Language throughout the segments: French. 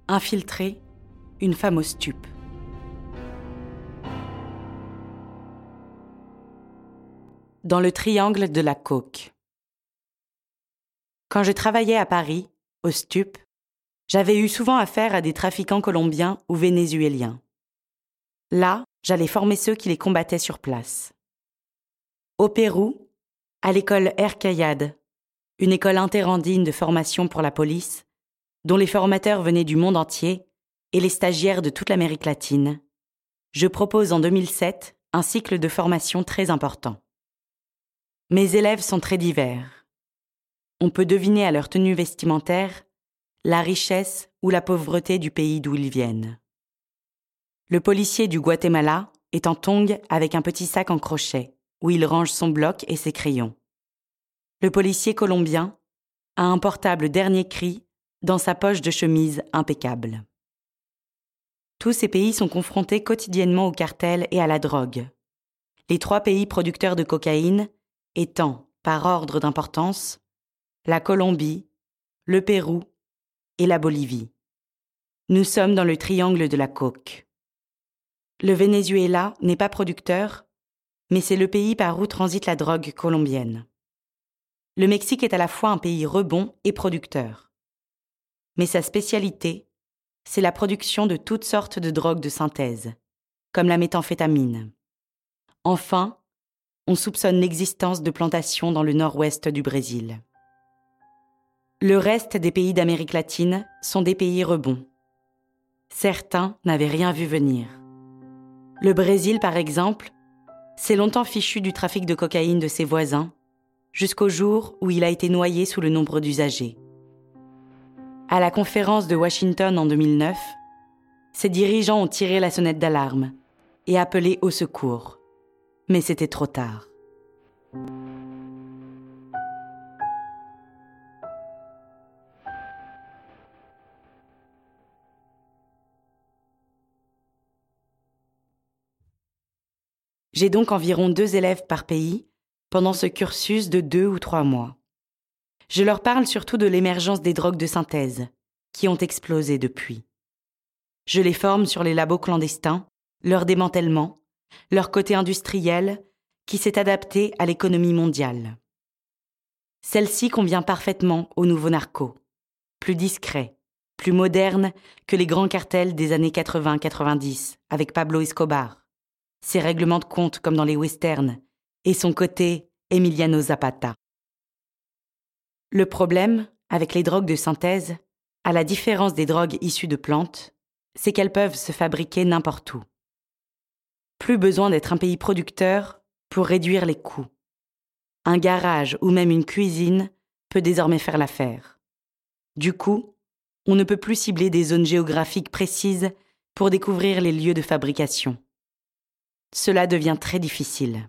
Infiltrée, une femme aux stupes. Dans le triangle de la coke. Quand je travaillais à Paris, aux stupes, j'avais eu souvent affaire à des trafiquants colombiens ou vénézuéliens. Là, j'allais former ceux qui les combattaient sur place. Au Pérou, à l'école Air Cayade, une école interandine de formation pour la police, dont les formateurs venaient du monde entier et les stagiaires de toute l'Amérique latine, je propose en 2007 un cycle de formation très important. Mes élèves sont très divers. On peut deviner à leur tenue vestimentaire la richesse ou la pauvreté du pays d'où ils viennent. Le policier du Guatemala est en tongs avec un petit sac en crochet où il range son bloc et ses crayons. Le policier colombien a un portable dernier cri dans sa poche de chemise impeccable. Tous ces pays sont confrontés quotidiennement au cartel et à la drogue. Les 3 pays producteurs de cocaïne étant, par ordre d'importance, la Colombie, le Pérou et la Bolivie. Nous sommes dans le triangle de la coke. Le Venezuela n'est pas producteur, mais c'est le pays par où transite la drogue colombienne. Le Mexique est à la fois un pays rebond et producteur. Mais sa spécialité, c'est la production de toutes sortes de drogues de synthèse, comme la méthamphétamine. Enfin, on soupçonne l'existence de plantations dans le nord-ouest du Brésil. Le reste des pays d'Amérique latine sont des pays rebonds. Certains n'avaient rien vu venir. Le Brésil, par exemple, s'est longtemps fichu du trafic de cocaïne de ses voisins, jusqu'au jour où il a été noyé sous le nombre d'usagers. À la conférence de Washington en 2009, ses dirigeants ont tiré la sonnette d'alarme et appelé au secours. Mais c'était trop tard. J'ai donc environ 2 élèves par pays pendant ce cursus de 2 ou 3 mois. Je leur parle surtout de l'émergence des drogues de synthèse, qui ont explosé depuis. Je les forme sur les labos clandestins, leur démantèlement, leur côté industriel, qui s'est adapté à l'économie mondiale. Celle-ci convient parfaitement aux nouveaux narcos, plus discrets, plus modernes que les grands cartels des années 80-90, avec Pablo Escobar, ses règlements de compte comme dans les westerns, et son côté Emiliano Zapata. Le problème, avec les drogues de synthèse, à la différence des drogues issues de plantes, c'est qu'elles peuvent se fabriquer n'importe où. Plus besoin d'être un pays producteur pour réduire les coûts. Un garage ou même une cuisine peut désormais faire l'affaire. Du coup, on ne peut plus cibler des zones géographiques précises pour découvrir les lieux de fabrication. Cela devient très difficile.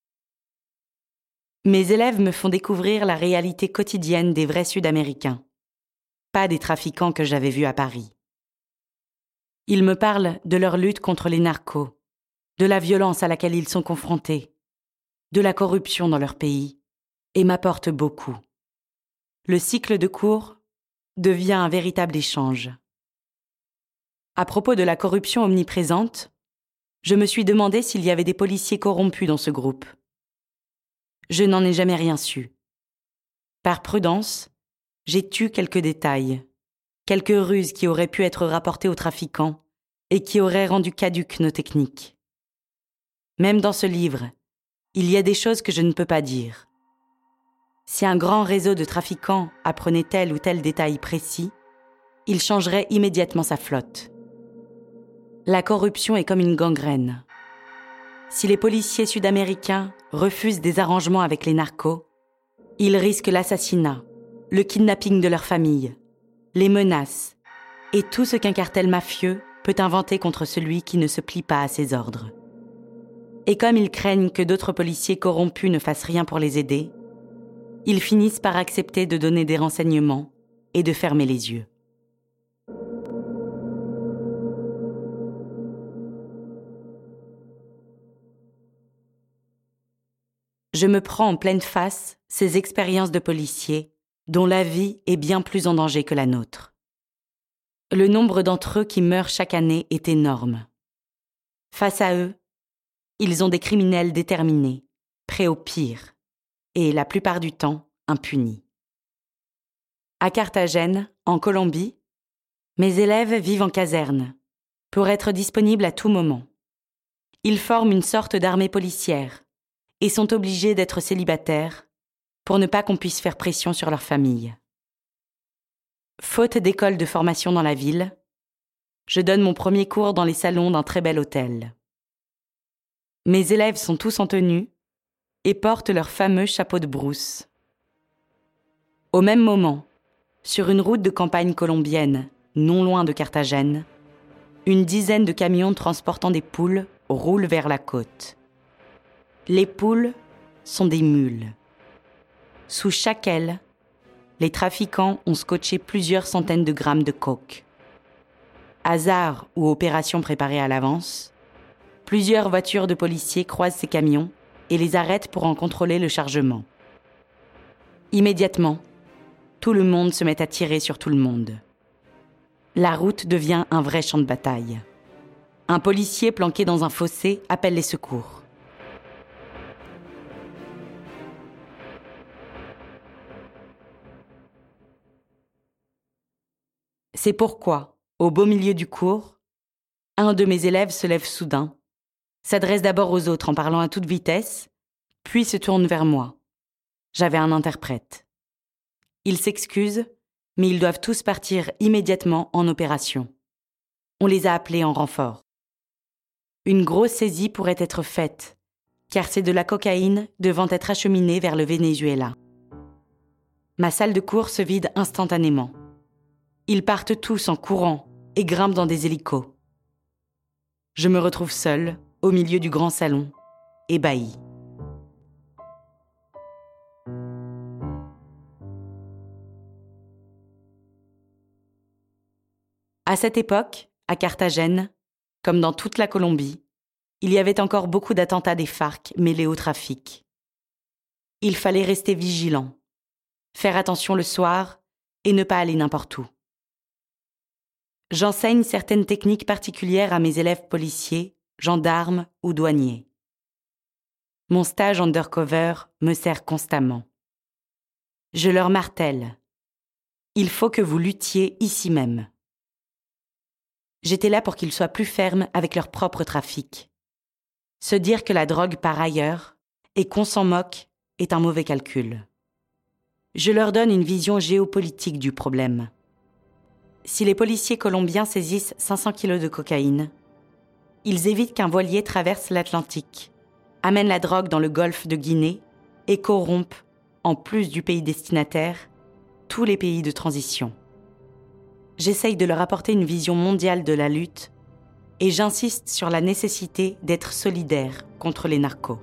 Mes élèves me font découvrir la réalité quotidienne des vrais Sud-Américains, pas des trafiquants que j'avais vus à Paris. Ils me parlent de leur lutte contre les narcos, de la violence à laquelle ils sont confrontés, de la corruption dans leur pays, et m'apportent beaucoup. Le cycle de cours devient un véritable échange. À propos de la corruption omniprésente, je me suis demandé s'il y avait des policiers corrompus dans ce groupe. Je n'en ai jamais rien su. Par prudence, j'ai tu quelques détails, quelques ruses qui auraient pu être rapportées aux trafiquants et qui auraient rendu caduques nos techniques. Même dans ce livre, il y a des choses que je ne peux pas dire. Si un grand réseau de trafiquants apprenait tel ou tel détail précis, il changerait immédiatement sa flotte. La corruption est comme une gangrène. Si les policiers sud-américains refusent des arrangements avec les narcos, ils risquent l'assassinat, le kidnapping de leur famille, les menaces et tout ce qu'un cartel mafieux peut inventer contre celui qui ne se plie pas à ses ordres. Et comme ils craignent que d'autres policiers corrompus ne fassent rien pour les aider, ils finissent par accepter de donner des renseignements et de fermer les yeux. Je me prends en pleine face ces expériences de policiers dont la vie est bien plus en danger que la nôtre. Le nombre d'entre eux qui meurent chaque année est énorme. Face à eux, ils ont des criminels déterminés, prêts au pire, et la plupart du temps impunis. À Carthagène, en Colombie, mes élèves vivent en caserne, pour être disponibles à tout moment. Ils forment une sorte d'armée policière et sont obligés d'être célibataires pour ne pas qu'on puisse faire pression sur leur famille. Faute d'école de formation dans la ville, je donne mon premier cours dans les salons d'un très bel hôtel. Mes élèves sont tous en tenue et portent leur fameux chapeau de brousse. Au même moment, sur une route de campagne colombienne, non loin de Carthagène, une dizaine de camions transportant des poules roulent vers la côte. Les poules sont des mules. Sous chaque aile, les trafiquants ont scotché plusieurs centaines de grammes de coke. Hasard ou opération préparée à l'avance, plusieurs voitures de policiers croisent ces camions et les arrêtent pour en contrôler le chargement. Immédiatement, tout le monde se met à tirer sur tout le monde. La route devient un vrai champ de bataille. Un policier planqué dans un fossé appelle les secours. C'est pourquoi, au beau milieu du cours, un de mes élèves se lève soudain, s'adresse d'abord aux autres en parlant à toute vitesse, puis se tourne vers moi. J'avais un interprète. Il s'excuse, mais ils doivent tous partir immédiatement en opération. On les a appelés en renfort. Une grosse saisie pourrait être faite, car c'est de la cocaïne devant être acheminée vers le Venezuela. Ma salle de cours se vide instantanément. Ils partent tous en courant et grimpent dans des hélicos. Je me retrouve seule, au milieu du grand salon, ébahie. À cette époque, à Carthagène, comme dans toute la Colombie, il y avait encore beaucoup d'attentats des FARC mêlés au trafic. Il fallait rester vigilant, faire attention le soir et ne pas aller n'importe où. J'enseigne certaines techniques particulières à mes élèves policiers, gendarmes ou douaniers. Mon stage undercover me sert constamment. Je leur martèle. Il faut que vous luttiez ici même. J'étais là pour qu'ils soient plus fermes avec leur propre trafic. Se dire que la drogue part ailleurs et qu'on s'en moque est un mauvais calcul. Je leur donne une vision géopolitique du problème. Si les policiers colombiens saisissent 500 kilos de cocaïne, ils évitent qu'un voilier traverse l'Atlantique, amène la drogue dans le golfe de Guinée et corrompe, en plus du pays destinataire, tous les pays de transition. J'essaye de leur apporter une vision mondiale de la lutte et j'insiste sur la nécessité d'être solidaire contre les narcos.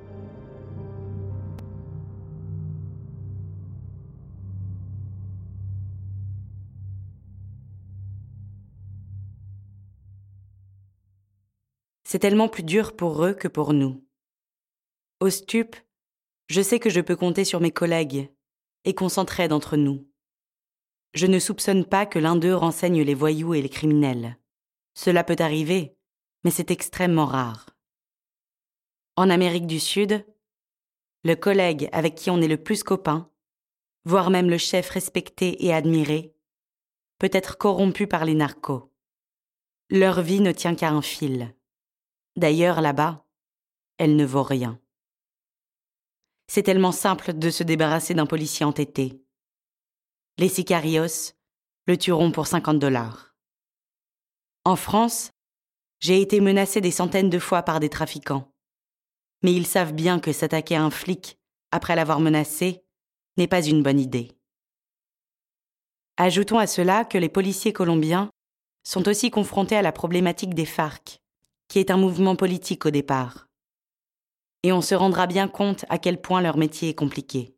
C'est tellement plus dur pour eux que pour nous. Au stup, je sais que je peux compter sur mes collègues et qu'on s'entraide entre nous. Je ne soupçonne pas que l'un d'eux renseigne les voyous et les criminels. Cela peut arriver, mais c'est extrêmement rare. En Amérique du Sud, le collègue avec qui on est le plus copain, voire même le chef respecté et admiré, peut être corrompu par les narcos. Leur vie ne tient qu'à un fil. D'ailleurs, là-bas, elle ne vaut rien. C'est tellement simple de se débarrasser d'un policier entêté. Les sicarios le tueront pour $50. En France, j'ai été menacée des centaines de fois par des trafiquants. Mais ils savent bien que s'attaquer à un flic après l'avoir menacé n'est pas une bonne idée. Ajoutons à cela que les policiers colombiens sont aussi confrontés à la problématique des FARC, qui est un mouvement politique au départ. Et on se rendra bien compte à quel point leur métier est compliqué.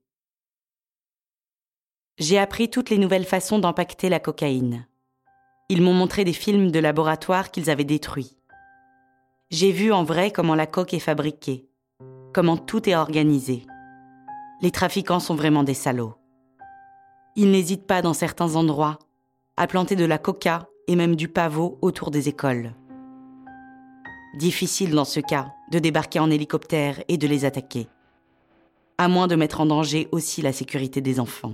J'ai appris toutes les nouvelles façons d'empacter la cocaïne. Ils m'ont montré des films de laboratoire qu'ils avaient détruits. J'ai vu en vrai comment la coke est fabriquée, comment tout est organisé. Les trafiquants sont vraiment des salauds. Ils n'hésitent pas dans certains endroits à planter de la coca et même du pavot autour des écoles. Difficile dans ce cas de débarquer en hélicoptère et de les attaquer, à moins de mettre en danger aussi la sécurité des enfants.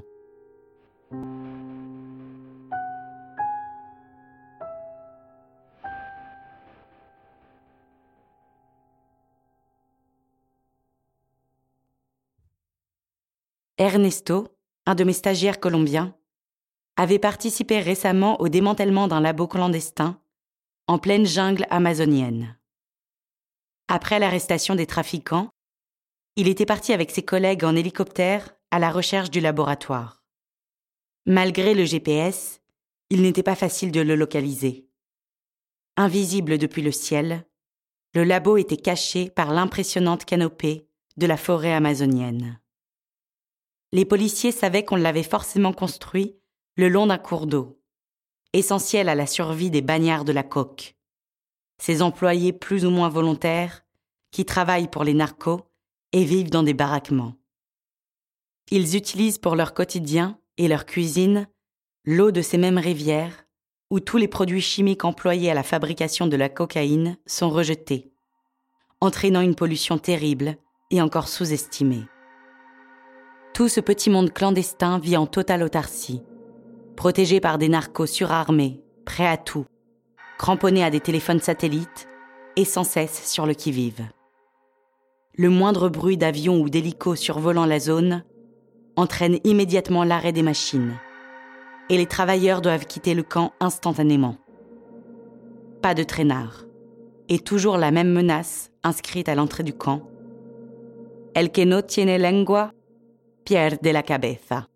Ernesto, un de mes stagiaires colombiens, avait participé récemment au démantèlement d'un labo clandestin en pleine jungle amazonienne. Après l'arrestation des trafiquants, il était parti avec ses collègues en hélicoptère à la recherche du laboratoire. Malgré le GPS, il n'était pas facile de le localiser. Invisible depuis le ciel, le labo était caché par l'impressionnante canopée de la forêt amazonienne. Les policiers savaient qu'on l'avait forcément construit le long d'un cours d'eau, essentiel à la survie des bagnards de la coque, ces employés plus ou moins volontaires qui travaillent pour les narcos et vivent dans des baraquements. Ils utilisent pour leur quotidien et leur cuisine l'eau de ces mêmes rivières où tous les produits chimiques employés à la fabrication de la cocaïne sont rejetés, entraînant une pollution terrible et encore sous-estimée. Tout ce petit monde clandestin vit en totale autarcie, protégé par des narcos surarmés, prêts à tout, cramponnés à des téléphones satellites et sans cesse sur le qui-vive. Le moindre bruit d'avion ou d'hélico survolant la zone entraîne immédiatement l'arrêt des machines, et les travailleurs doivent quitter le camp instantanément. Pas de traînard, et toujours la même menace inscrite à l'entrée du camp. El que no tiene lengua, pierde la cabeza.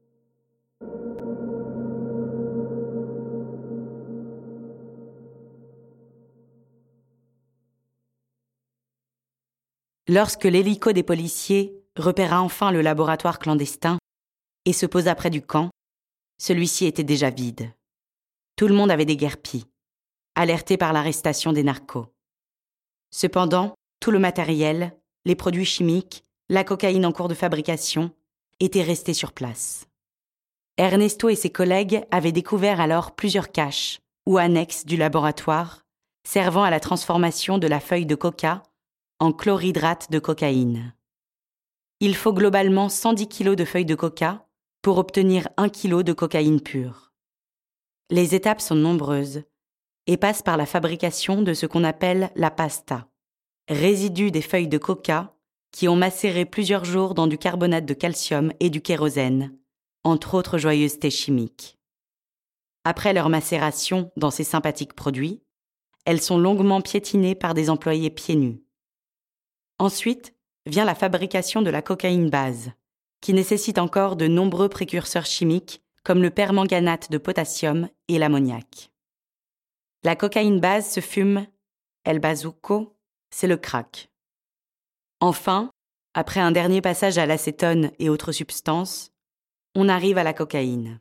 Lorsque l'hélico des policiers repéra enfin le laboratoire clandestin et se posa près du camp, celui-ci était déjà vide. Tout le monde avait déguerpi, alerté par l'arrestation des narcos. Cependant, tout le matériel, les produits chimiques, la cocaïne en cours de fabrication, étaient restés sur place. Ernesto et ses collègues avaient découvert alors plusieurs caches ou annexes du laboratoire servant à la transformation de la feuille de coca en chlorhydrate de cocaïne. Il faut globalement 110 kg de feuilles de coca pour obtenir 1 kg de cocaïne pure. Les étapes sont nombreuses et passent par la fabrication de ce qu'on appelle la pasta, résidu des feuilles de coca qui ont macéré plusieurs jours dans du carbonate de calcium et du kérosène, entre autres joyeusetés chimiques. Après leur macération dans ces sympathiques produits, elles sont longuement piétinées par des employés pieds nus. Ensuite vient la fabrication de la cocaïne base, qui nécessite encore de nombreux précurseurs chimiques comme le permanganate de potassium et l'ammoniac. La cocaïne base se fume, el bazuco, c'est le crack. Enfin, après un dernier passage à l'acétone et autres substances, on arrive à la cocaïne.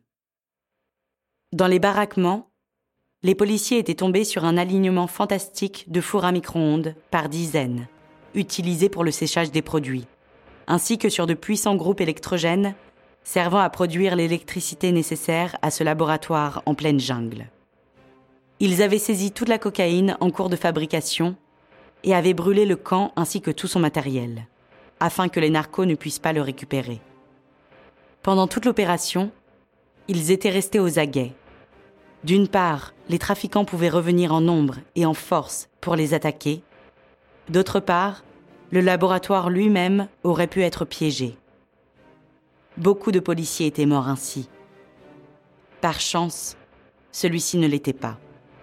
Dans les baraquements, les policiers étaient tombés sur un alignement fantastique de fours à micro-ondes par dizaines, utilisés pour le séchage des produits, ainsi que sur de puissants groupes électrogènes servant à produire l'électricité nécessaire à ce laboratoire en pleine jungle. Ils avaient saisi toute la cocaïne en cours de fabrication et avaient brûlé le camp ainsi que tout son matériel, afin que les narcos ne puissent pas le récupérer. Pendant toute l'opération, ils étaient restés aux aguets. D'une part, les trafiquants pouvaient revenir en nombre et en force pour les attaquer. D'autre part, le laboratoire lui-même aurait pu être piégé. Beaucoup de policiers étaient morts ainsi. Par chance, celui-ci ne l'était pas.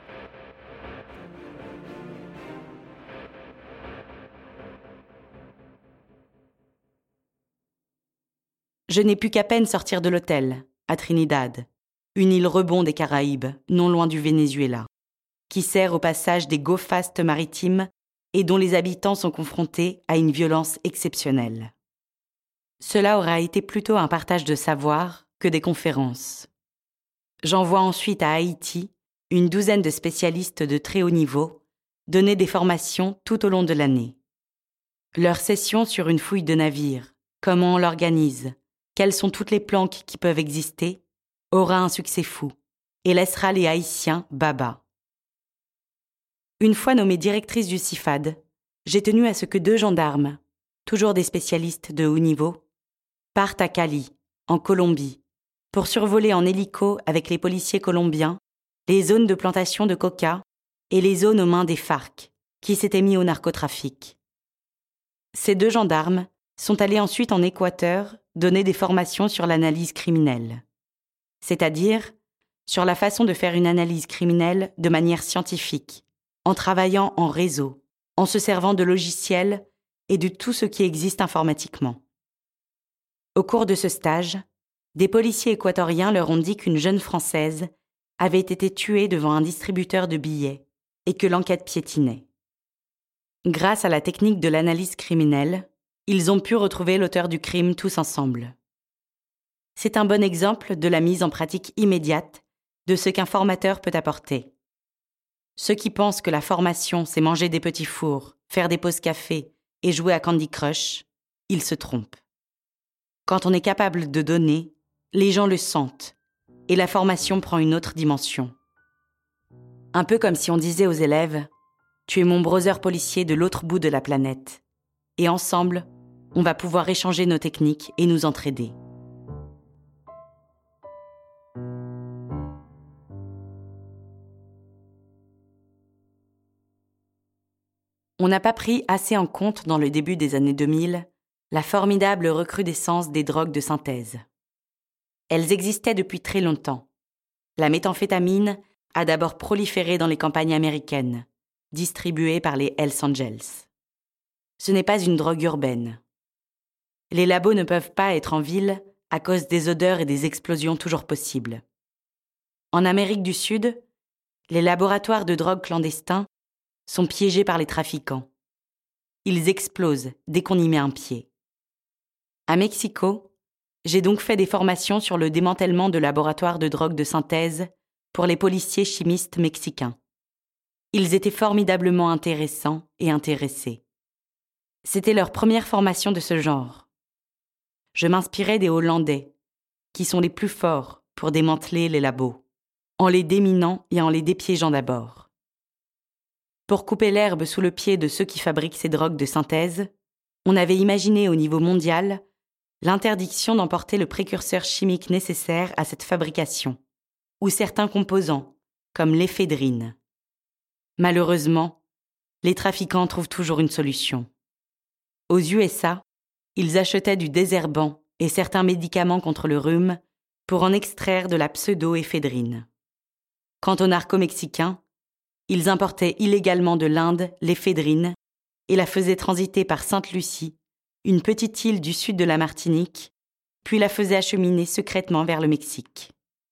Je n'ai pu qu'à peine sortir de l'hôtel, à Trinidad, une île rebond des Caraïbes, non loin du Venezuela, qui sert au passage des go-fast maritimes et dont les habitants sont confrontés à une violence exceptionnelle. Cela aura été plutôt un partage de savoir que des conférences. J'envoie ensuite à Haïti une douzaine de spécialistes de très haut niveau donner des formations tout au long de l'année. Leur session sur une fouille de navire, comment on l'organise, quelles sont toutes les planques qui peuvent exister, aura un succès fou et laissera les Haïtiens baba. Une fois nommée directrice du CIFAD, j'ai tenu à ce que 2 gendarmes, toujours des spécialistes de haut niveau, partent à Cali, en Colombie, pour survoler en hélico avec les policiers colombiens les zones de plantation de coca et les zones aux mains des FARC, qui s'étaient mis au narcotrafic. Ces 2 gendarmes sont allés ensuite en Équateur donner des formations sur l'analyse criminelle, c'est-à-dire sur la façon de faire une analyse criminelle de manière scientifique, en travaillant en réseau, en se servant de logiciels et de tout ce qui existe informatiquement. Au cours de ce stage, des policiers équatoriens leur ont dit qu'une jeune Française avait été tuée devant un distributeur de billets et que l'enquête piétinait. Grâce à la technique de l'analyse criminelle, ils ont pu retrouver l'auteur du crime tous ensemble. C'est un bon exemple de la mise en pratique immédiate de ce qu'un formateur peut apporter. Ceux qui pensent que la formation, c'est manger des petits fours, faire des pauses café et jouer à Candy Crush, ils se trompent. Quand on est capable de donner, les gens le sentent et la formation prend une autre dimension. Un peu comme si on disait aux élèves « Tu es mon brother policier de l'autre bout de la planète et ensemble, on va pouvoir échanger nos techniques et nous entraider. » On n'a pas pris assez en compte dans le début des années 2000 la formidable recrudescence des drogues de synthèse. Elles existaient depuis très longtemps. La méthamphétamine a d'abord proliféré dans les campagnes américaines, distribuée par les Hells Angels. Ce n'est pas une drogue urbaine. Les labos ne peuvent pas être en ville à cause des odeurs et des explosions toujours possibles. En Amérique du Sud, les laboratoires de drogue clandestins sont piégés par les trafiquants. Ils explosent dès qu'on y met un pied. À Mexico, j'ai donc fait des formations sur le démantèlement de laboratoires de drogue de synthèse pour les policiers chimistes mexicains. Ils étaient formidablement intéressants et intéressés. C'était leur première formation de ce genre. Je m'inspirais des Hollandais, qui sont les plus forts pour démanteler les labos, en les déminant et en les dépiégeant d'abord. Pour couper l'herbe sous le pied de ceux qui fabriquent ces drogues de synthèse, on avait imaginé au niveau mondial l'interdiction d'emporter le précurseur chimique nécessaire à cette fabrication, ou certains composants, comme l'éphédrine. Malheureusement, les trafiquants trouvent toujours une solution. Aux USA, ils achetaient du désherbant et certains médicaments contre le rhume pour en extraire de la pseudo-éphédrine. Quant aux narco-mexicains, ils importaient illégalement de l'Inde l'éphédrine et la faisaient transiter par Sainte-Lucie, une petite île du sud de la Martinique, puis la faisaient acheminer secrètement vers le Mexique.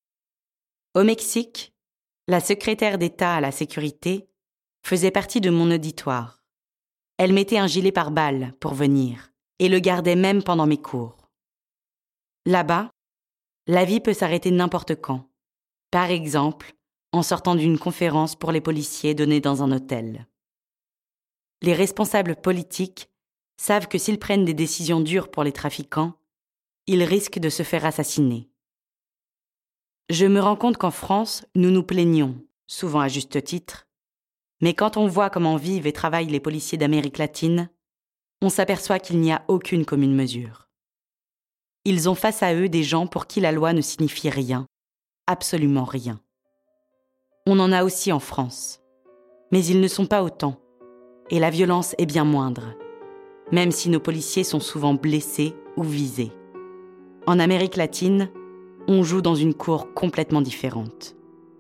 Au Mexique, la secrétaire d'État à la sécurité faisait partie de mon auditoire. Elle mettait un gilet pare-balles pour venir et le gardait même pendant mes cours. Là-bas, la vie peut s'arrêter n'importe quand. Par exemple, en sortant d'une conférence pour les policiers donnée dans un hôtel. Les responsables politiques savent que s'ils prennent des décisions dures pour les trafiquants, ils risquent de se faire assassiner. Je me rends compte qu'en France, nous nous plaignons, souvent à juste titre, mais quand on voit comment vivent et travaillent les policiers d'Amérique latine, on s'aperçoit qu'il n'y a aucune commune mesure. Ils ont face à eux des gens pour qui la loi ne signifie rien, absolument rien. On en a aussi en France, mais ils ne sont pas autant, et la violence est bien moindre, même si nos policiers sont souvent blessés ou visés. En Amérique latine, on joue dans une cour complètement différente.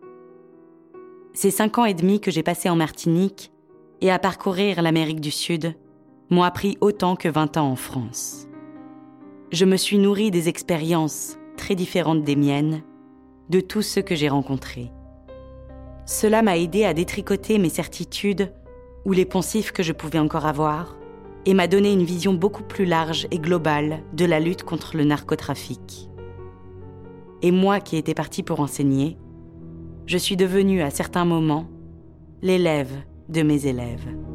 Ces 5 ans et demi que j'ai passés en Martinique et à parcourir l'Amérique du Sud m'ont appris autant que 20 ans en France. Je me suis nourrie des expériences très différentes des miennes, de tous ceux que j'ai rencontrés. Cela m'a aidé à détricoter mes certitudes ou les poncifs que je pouvais encore avoir et m'a donné une vision beaucoup plus large et globale de la lutte contre le narcotrafic. Et moi qui étais partie pour enseigner, je suis devenue à certains moments l'élève de mes élèves.